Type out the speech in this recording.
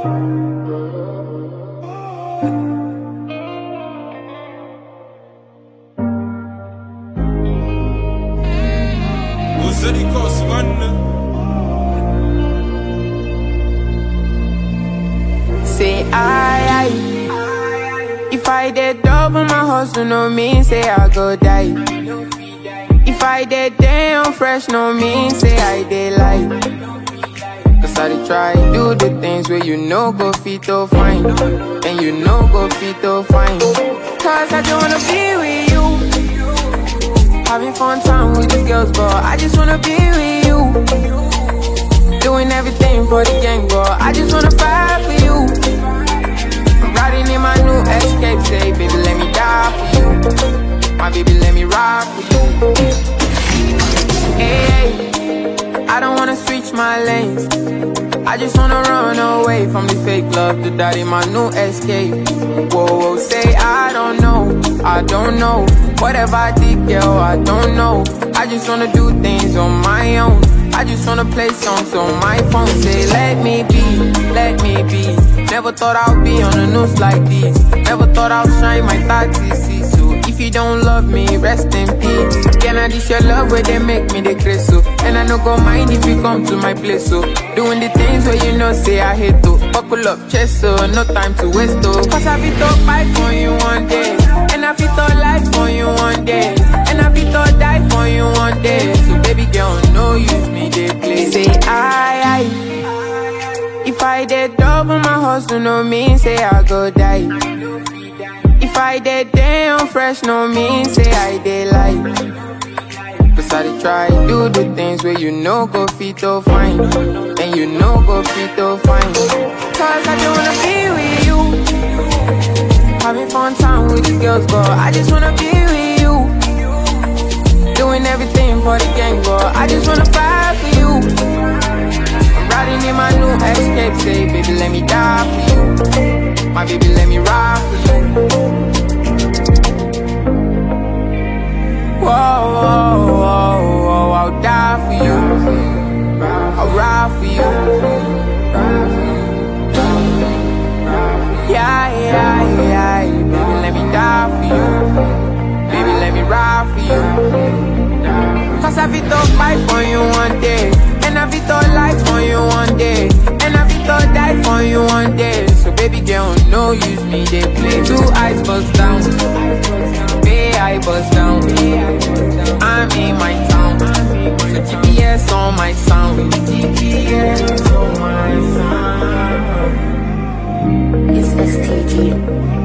Say if I did double my hustle, no mean say I go die. If I did damn fresh, no mean say I did lie. Cause I did try do the things where you know go fit to fine, and you know go fit to fine. Cause I don't wanna be with you, having fun time with these girls, but I just wanna be with you, doing everything for the gang, but I just wanna fight for you. I'm riding in my new Escape, say baby let me die for you, my baby let me ride for you. Hey, I don't wanna switch my lanes, I just wanna run away from the fake love, to that in my new Escape. Whoa, whoa, say I don't know, whatever I did, girl, I don't know. I just wanna do things on my own, I just wanna play songs on my phone. Say let me be, let me be. Never thought I'd be on the news like this, never thought I'd shine my 30cc. So if you don't love me, rest in peace. Can I dish your love where they make me the crazy, so? And I no go mind if you come to my place, so doing the things where you know say I hate to. Buckle up, chest, so no time to waste, though. Cause I fit to fight for you one day, and I fit to life for you one day, and I fit to die for you one day. So baby girl, no use me, they play. Say if I did double my hustle, no mean say I go die. If I did damn fresh, no mean say I did lie. Cause I did try do the things where you know go fit to fine, and you know go fit to fine. Cause I don't wanna be with you, having fun time with these girls, but I just wanna be with you, doing everything for the gang, but I just wanna fight for you. I'm riding in my new Escape, say baby let me die for you, my baby let me ride for you. Whoa, whoa, whoa, whoa, I'll die for you, I'll ride for you. Yeah, yeah, yeah, baby let me die for you, baby let me ride for you. Cause I fit to fight for you one day, and I fit to life for you one day, and I fit to die for you one day. So baby girl, no use me, they play. 2 eyes bust down, I bust down, I'm in my town, so GPS on my sound, GPS on my sound. It's STG.